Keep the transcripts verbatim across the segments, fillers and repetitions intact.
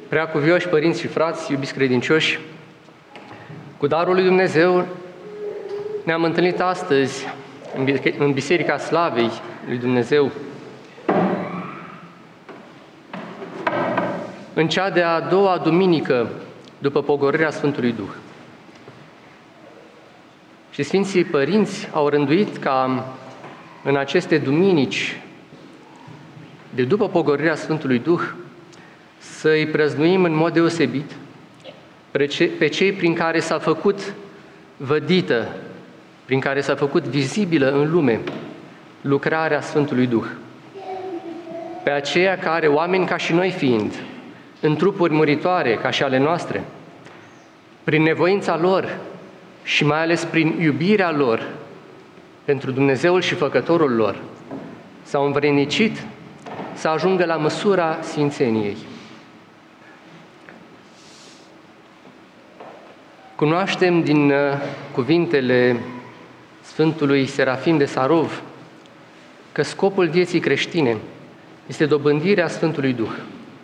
Preacuvioși părinți și frați, iubiți credincioși, cu darul lui Dumnezeu ne-am întâlnit astăzi în Biserica Slavei lui Dumnezeu, în cea de-a doua duminică după pogorârea Sfântului Duh. Și Sfinții Părinți au rânduit ca în aceste duminici de după pogorârea Sfântului Duh să îi prăznuim în mod deosebit pe cei prin care s-a făcut vădită, prin care s-a făcut vizibilă în lume lucrarea Sfântului Duh. Pe aceia care, oameni ca și noi fiind, în trupuri muritoare ca și ale noastre, prin nevoința lor și mai ales prin iubirea lor pentru Dumnezeul și Făcătorul lor, s-au învrednicit să ajungă la măsura sfințeniei. Cunoaștem din cuvintele Sfântului Serafim de Sarov că scopul vieții creștine este dobândirea Sfântului Duh.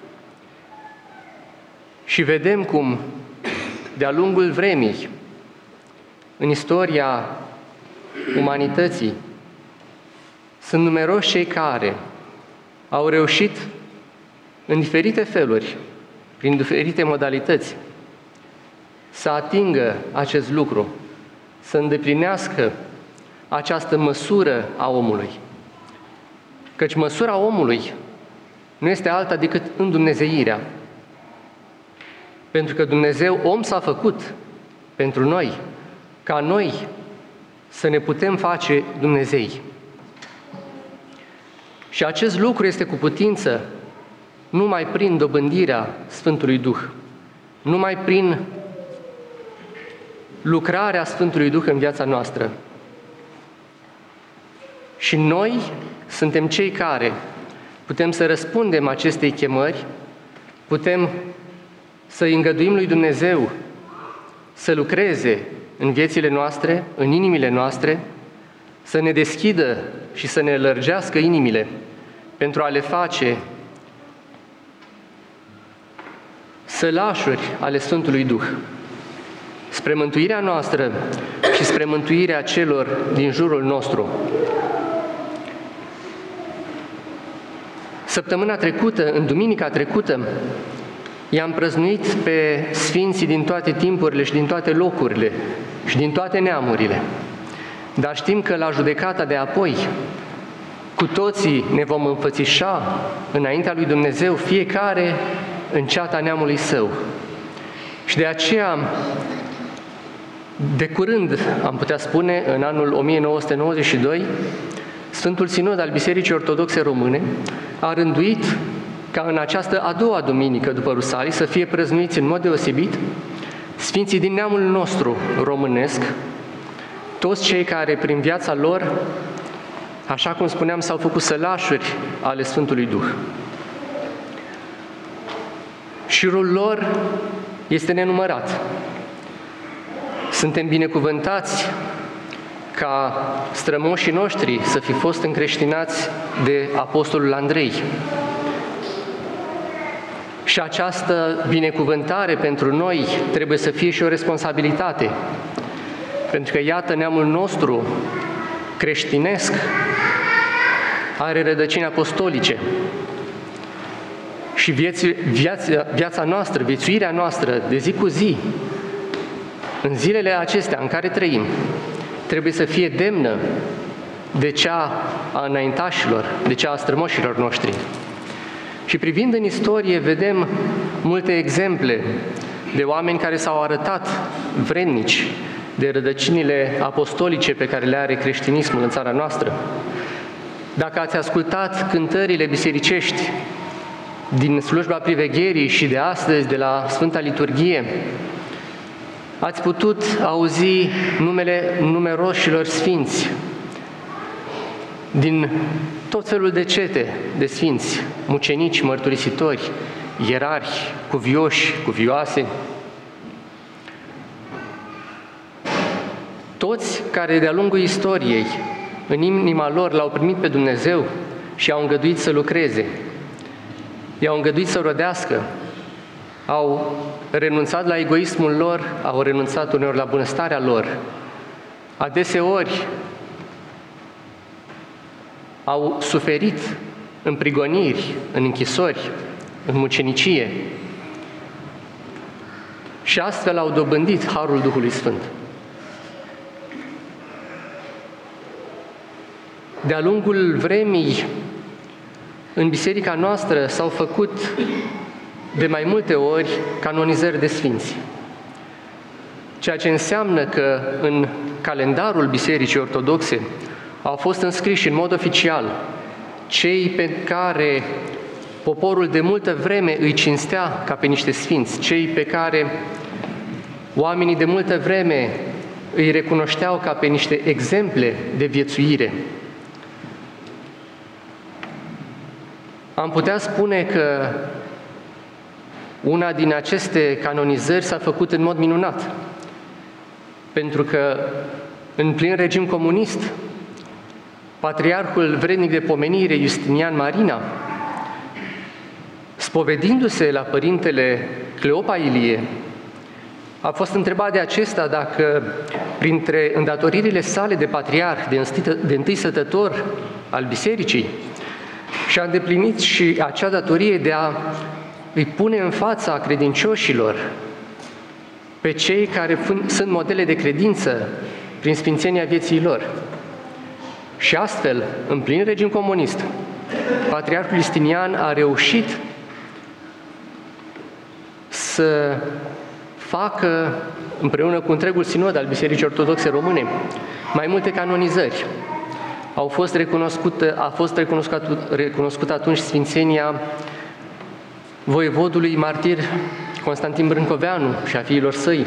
Și vedem cum, de-a lungul vremii, în istoria umanității, sunt numeroși cei care au reușit în diferite feluri, prin diferite modalități, să atingă acest lucru, să îndeplinească această măsură a omului. Căci măsura omului nu este alta decât îndumnezeirea. Pentru că Dumnezeu om s-a făcut pentru noi, ca noi să ne putem face Dumnezei. Și acest lucru este cu putință numai prin dobândirea Sfântului Duh, numai prin lucrarea Sfântului Duh în viața noastră. Și noi suntem cei care putem să răspundem acestei chemări, putem să îngăduim lui Dumnezeu să lucreze în viețile noastre, în inimile noastre, să ne deschidă și să ne lărgească inimile pentru a le face sălașuri ale Sfântului Duh, spre mântuirea noastră și spre mântuirea celor din jurul nostru. Săptămâna trecută, în duminica trecută, i-am prăznuit pe sfinții din toate timpurile și din toate locurile și din toate neamurile. Dar știm că la judecata de apoi, cu toții ne vom înfățișa înaintea lui Dumnezeu, fiecare în ceata neamului său. Și de aceea, de curând, am putea spune, în anul o mie nouă sute nouăzeci și doi, Sfântul Sinod al Bisericii Ortodoxe Române a rânduit ca în această a doua duminică după Rusalii să fie prăznuiți în mod deosebit sfinții din neamul nostru românesc, toți cei care prin viața lor, așa cum spuneam, s-au făcut sălașuri ale Sfântului Duh. Șirul lor este nenumărat. Suntem binecuvântați ca strămoșii noștri să fi fost încreștinați de Apostolul Andrei. Și această binecuvântare pentru noi trebuie să fie și o responsabilitate. Pentru că, iată, neamul nostru creștinesc are rădăcini apostolice. Și vieți, viața, viața noastră, viețuirea noastră de zi cu zi, în zilele acestea în care trăim, trebuie să fie demnă de cea a înaintașilor, de cea a strămoșilor noștri. Și privind în istorie, vedem multe exemple de oameni care s-au arătat vrednici de rădăcinile apostolice pe care le are creștinismul în țara noastră. Dacă ați ascultat cântările bisericești din slujba privegherii și de astăzi, de la Sfânta Liturghie, ați putut auzi numele numeroșilor sfinți din tot felul de cete de sfinți, mucenici, mărturisitori, ierarhi, cuvioși, cuvioase, toți care de-a lungul istoriei, în inima lor, l-au primit pe Dumnezeu și i-au îngăduit să lucreze, i-au îngăduit să rodească, au renunțat la egoismul lor, au renunțat uneori la bunăstarea lor. Adeseori au suferit în prigoniri, în închisori, în mucenicie și astfel au dobândit harul Duhului Sfânt. De-a lungul vremii, în biserica noastră s-au făcut de mai multe ori canonizări de sfinți, ceea ce înseamnă că în calendarul Bisericii Ortodoxe au fost înscriși în mod oficial cei pe care poporul de multă vreme îi cinstea ca pe niște sfinți, cei pe care oamenii de multă vreme îi recunoșteau ca pe niște exemple de viețuire. Am putea spune că una din aceste canonizări s-a făcut în mod minunat, pentru că în plin regim comunist, patriarhul vrednic de pomenire, Justinian Marina, spovedindu-se la părintele Cleopa Ilie, a fost întrebat de acesta dacă printre îndatoririle sale de patriarh, de întâi sătător al bisericii, și-a îndeplinit și acea datorie de a îi pune în fața credincioșilor pe cei care sunt modele de credință prin sfințenia vieții lor. Și astfel, în plin regim comunist, patriarhul Justinian a reușit să facă, împreună cu întregul sinod al Bisericii Ortodoxe Române, mai multe canonizări. Au fost recunoscută, a fost recunoscută, recunoscută atunci sfințenia voievodului martir Constantin Brâncoveanu și a fiilor săi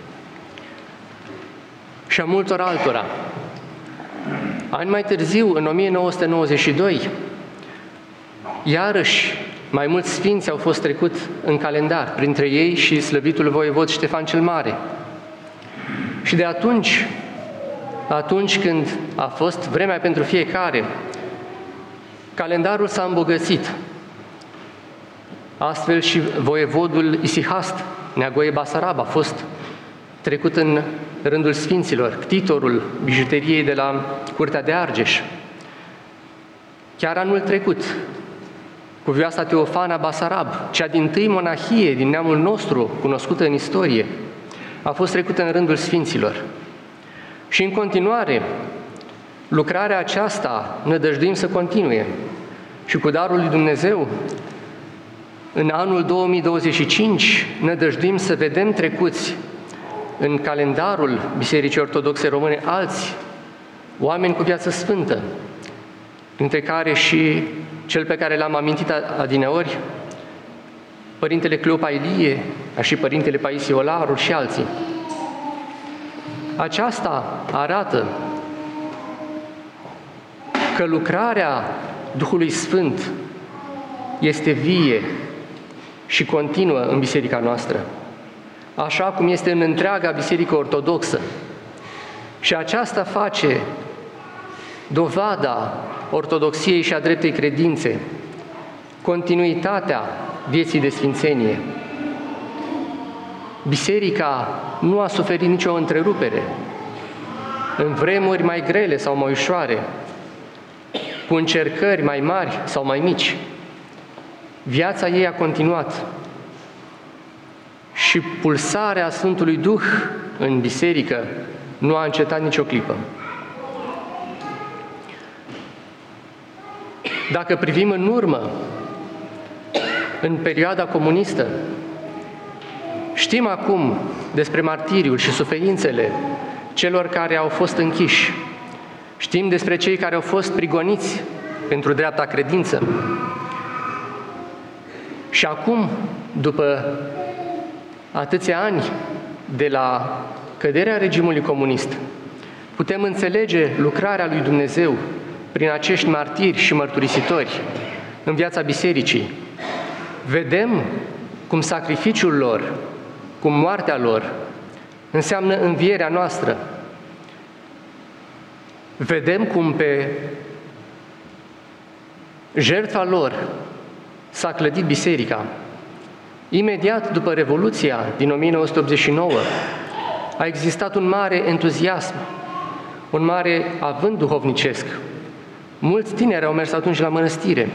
și a multor altora. Ani mai târziu, în o mie nouă sute nouăzeci și doi, iarăși mai mulți sfinți au fost trecut în calendar, printre ei și slăvitul voievod Ștefan cel Mare. Și de atunci, atunci când a fost vremea pentru fiecare, calendarul s-a îmbogățit. Astfel și voievodul Isihast, Neagoe Basarab, a fost trecut în rândul sfinților, ctitorul bijuteriei de la Curtea de Argeș. Chiar anul trecut, cuvioasa Teofana Basarab, cea dintâi monahie din neamul nostru, cunoscută în istorie, a fost trecută în rândul sfinților. Și în continuare, lucrarea aceasta nădăjduim să continue. Și cu darul lui Dumnezeu, în anul două mii douăzeci și cinci, nădăjduim să vedem trecuți în calendarul Bisericii Ortodoxe Române alți oameni cu viață sfântă, dintre care și cel pe care l-am amintit adineori, Părintele Cleopa Ilie, ca și Părintele Paisie Olaru și alții. Aceasta arată că lucrarea Duhului Sfânt este vie și continuă în biserica noastră, așa cum este în întreaga Biserică Ortodoxă. Și aceasta face dovada ortodoxiei și a dreptei credințe, continuitatea vieții de sfințenie. Biserica nu a suferit nicio întrerupere, în vremuri mai grele sau mai ușoare, cu încercări mai mari sau mai mici. Viața ei a continuat și pulsarea Sfântului Duh în biserică nu a încetat nicio clipă. Dacă privim în urmă, în perioada comunistă, știm acum despre martiriul și suferințele celor care au fost închiși. Știm despre cei care au fost prigoniți pentru dreapta credință. Și acum, după atâția ani de la căderea regimului comunist, putem înțelege lucrarea lui Dumnezeu prin acești martiri și mărturisitori în viața bisericii. Vedem cum sacrificiul lor, cum moartea lor înseamnă învierea noastră. Vedem cum pe jertfa lor s-a clădit biserica Imediat după Revoluția din o mie nouă sute optzeci și nouă a existat un mare entuziasm, un mare avânt duhovnicesc. Mulți tineri au mers atunci la mănăstire.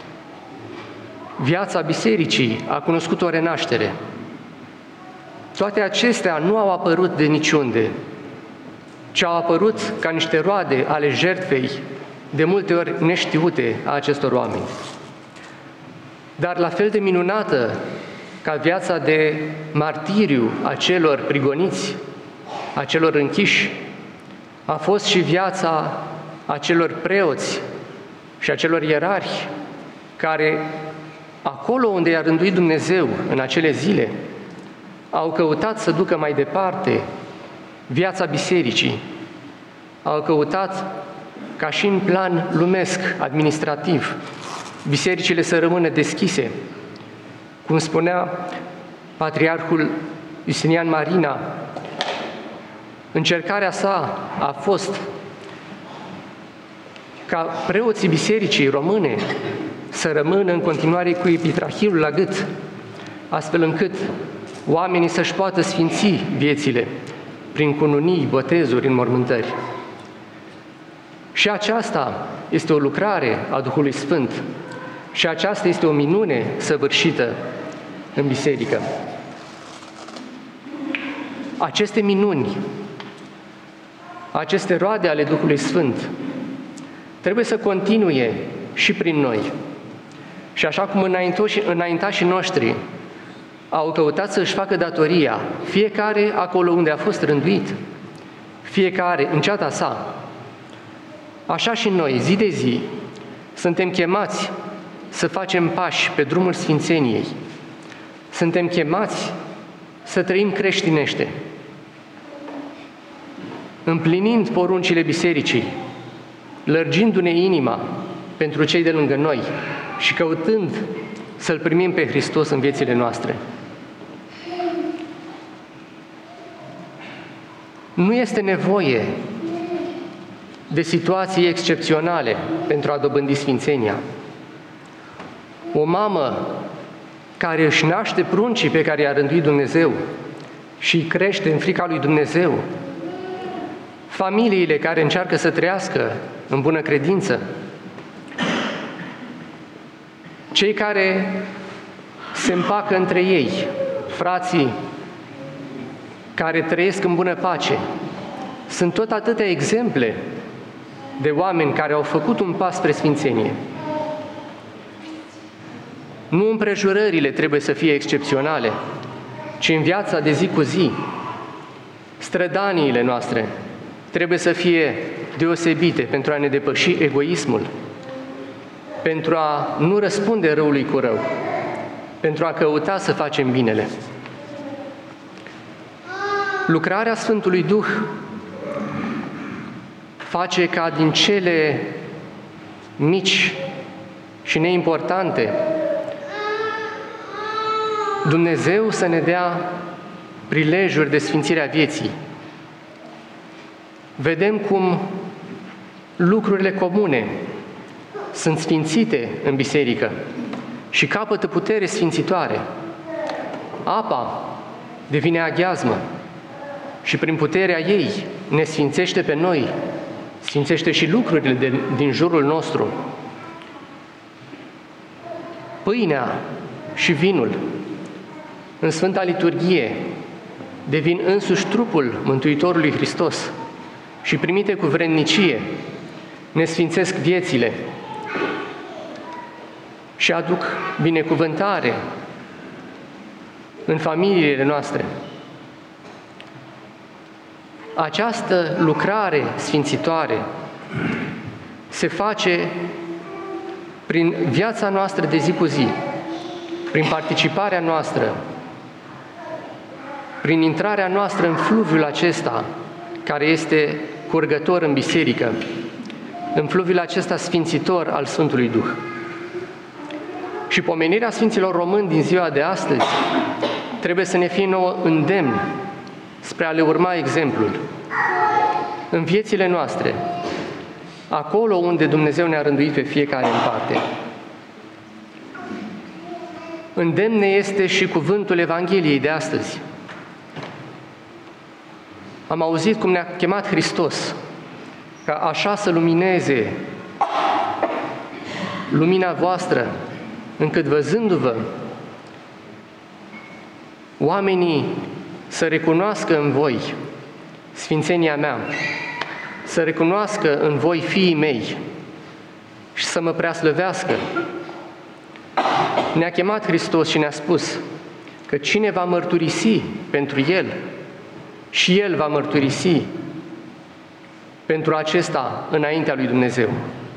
Viața bisericii a cunoscut o renaștere. Toate acestea nu au apărut de niciunde, ci au apărut ca niște roade ale jertfei, de multe ori neștiute, a acestor oameni. Dar la fel de minunată ca viața de martiriu a celor prigoniți, a celor închiși, a fost și viața acelor preoți și acelor ierarhi care, acolo unde i-a rânduit Dumnezeu în acele zile, au căutat să ducă mai departe viața bisericii, au căutat, ca și în plan lumesc, administrativ, bisericile să rămână deschise. Cum spunea Patriarhul Justinian Marina, încercarea sa a fost ca preoții bisericii române să rămână în continuare cu epitrahilul la gât, astfel încât oamenii să-și poată sfinți viețile prin cununii, botezuri, înmormântări. Și aceasta este o lucrare a Duhului Sfânt și aceasta este o minune săvârșită în biserică. Aceste minuni, aceste roade ale Duhului Sfânt trebuie să continue și prin noi. Și așa cum înaintașii noștri au căutat să-și facă datoria, fiecare acolo unde a fost rânduit, fiecare în ceata sa, așa și noi, zi de zi, suntem chemați să facem pași pe drumul sfințeniei. Suntem chemați să trăim creștinește, împlinind poruncile bisericii, lărgindu-ne inima pentru cei de lângă noi și căutând să-L primim pe Hristos în viețile noastre. Nu este nevoie de situații excepționale pentru a dobândi sfințenia. O mamă care își naște pruncii pe care i-a rânduit Dumnezeu și îi crește în frica lui Dumnezeu, familiile care încearcă să trăiască în bună credință, cei care se împacă între ei, frații care trăiesc în bună pace, sunt tot atâtea exemple de oameni care au făcut un pas spre sfințenie. Nu împrejurările trebuie să fie excepționale, ci în viața de zi cu zi, strădaniile noastre trebuie să fie deosebite pentru a ne depăși egoismul, pentru a nu răspunde răului cu rău, pentru a căuta să facem binele. Lucrarea Sfântului Duh face ca din cele mici și neimportante Dumnezeu să ne dea prilejuri de sfințire a vieții. Vedem cum lucrurile comune sunt sfințite în biserică și capătă putere sfințitoare. Apa devine aghiazmă și prin puterea ei ne sfințește pe noi, sfințește și lucrurile de, din jurul nostru. Pâinea și vinul în Sfânta Liturghie devin însuși trupul Mântuitorului Hristos și primite cu vrednicie ne sfințesc viețile și aduc binecuvântare în familiile noastre. Această lucrare sfințitoare se face prin viața noastră de zi cu zi, prin participarea noastră, prin intrarea noastră în fluviul acesta care este curgător în biserică, în fluviul acesta sfințitor al Sfântului Duh. Și pomenirea Sfinților Români din ziua de astăzi trebuie să ne fie nouă îndemn spre a le urma exemplul în viețile noastre, acolo unde Dumnezeu ne-a rânduit pe fiecare în parte. Îndemn ne este și cuvântul Evangheliei de astăzi. Am auzit cum ne-a chemat Hristos, ca așa să lumineze lumina voastră, încât văzându-vă, oamenii să recunoască în voi sfințenia mea, să recunoască în voi fiii mei și să mă preaslăvească. Ne-a chemat Hristos și ne-a spus că cine va mărturisi pentru El, și El va mărturisi pentru acesta înaintea lui Dumnezeu.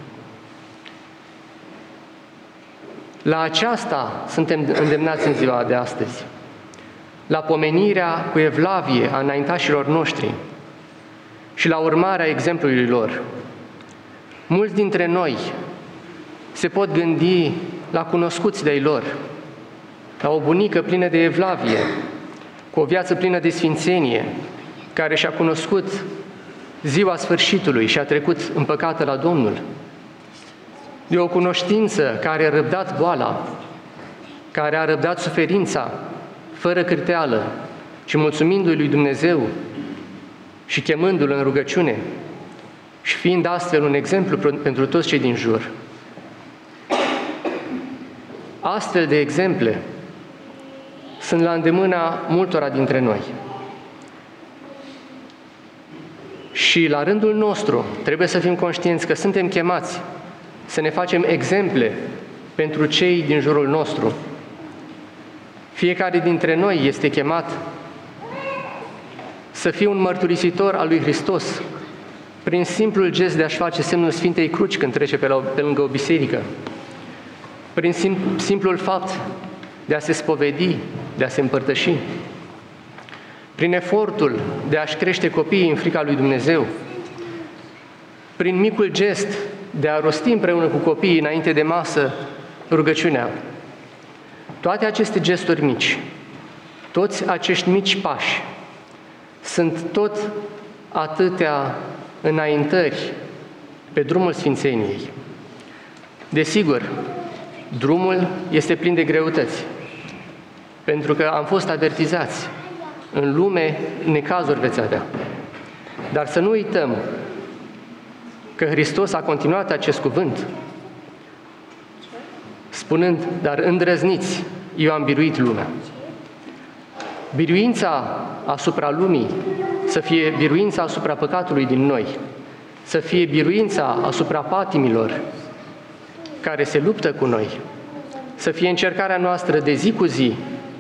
La aceasta suntem îndemnați în ziua de astăzi, la pomenirea cu evlavie a înaintașilor noștri și la urmarea exemplului lor. Mulți dintre noi se pot gândi la cunoscuți de-ai lor, la o bunică plină de evlavie, cu o viață plină de sfințenie, care și-a cunoscut ziua sfârșitului și a trecut împăcată la Domnul, de o cunoștință care a răbdat boala, care a răbdat suferința, fără cârteală, ci mulțumindu-i lui Dumnezeu și chemându-L în rugăciune și fiind astfel un exemplu pentru toți cei din jur. Astfel de exemple sunt la îndemâna multora dintre noi. Și la rândul nostru trebuie să fim conștienți că suntem chemați să ne facem exemple pentru cei din jurul nostru. Fiecare dintre noi este chemat să fie un mărturisitor al lui Hristos prin simplul gest de a-și face semnul Sfintei Cruci când trece pe, la, pe lângă o biserică, prin sim, simplul fapt de a se spovedi, de a se împărtăși, prin efortul de a-și crește copiii în frica lui Dumnezeu, prin micul gest de a rosti împreună cu copiii înainte de masă rugăciunea. Toate aceste gesturi mici, toți acești mici pași, sunt tot atâtea înaintări pe drumul sfințeniei. Desigur, drumul este plin de greutăți, pentru că am fost avertizați. În lume, necazuri veți avea. Dar să nu uităm că Hristos a continuat acest cuvânt, spunând, dar îndrăzniți, eu am biruit lumea. Biruința asupra lumii să fie biruința asupra păcatului din noi, să fie biruința asupra patimilor care se luptă cu noi, să fie încercarea noastră de zi cu zi,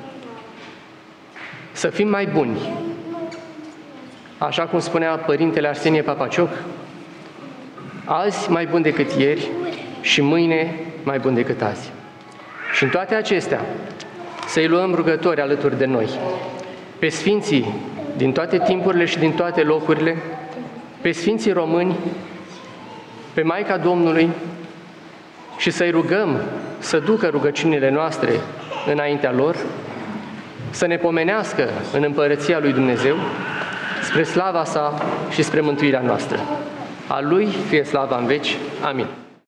să fim mai buni. Așa cum spunea Părintele Arsenie Papacioc, azi mai bun decât ieri și mâine mai bun decât azi. Și în toate acestea, să-i luăm rugători alături de noi, pe Sfinții din toate timpurile și din toate locurile, pe Sfinții Români, pe Maica Domnului și să-i rugăm să ducă rugăciunile noastre înaintea lor, să ne pomenească în împărăția lui Dumnezeu, spre slava sa și spre mântuirea noastră. A Lui fie slava în veci. Amin.